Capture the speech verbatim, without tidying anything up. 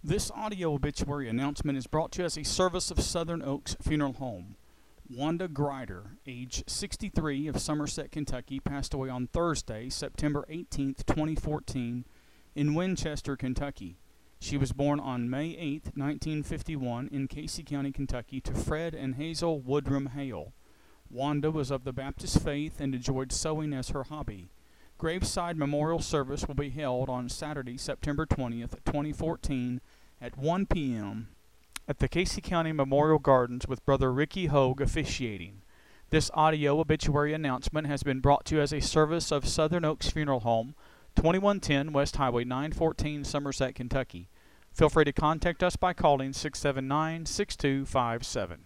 This audio obituary announcement is brought to you as a service of Southern Oaks Funeral Home. Wanda Grider, age sixty-three, of Somerset, Kentucky, passed away on Thursday, September eighteenth, twenty fourteen, in Winchester, Kentucky. She was born on May eighth, nineteen fifty-one, in Casey County, Kentucky, to Fred and Hazel Woodrum Hale. Wanda was of the Baptist faith and enjoyed sewing as her hobby. Graveside memorial service will be held on Saturday, September twentieth, twenty fourteen, at one p m at the Casey County Memorial Gardens, with Brother Ricky Hogue officiating. This audio obituary announcement has been brought to you as a service of Southern Oaks Funeral Home, twenty-one ten West Highway nine fourteen, Somerset, Kentucky. Feel free to contact us by calling six seven nine, six two five seven.